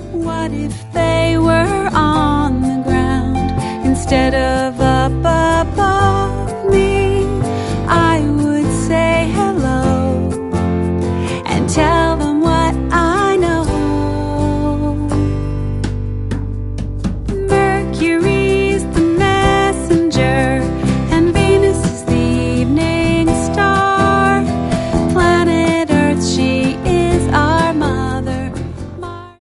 What if they were on the ground instead of up above?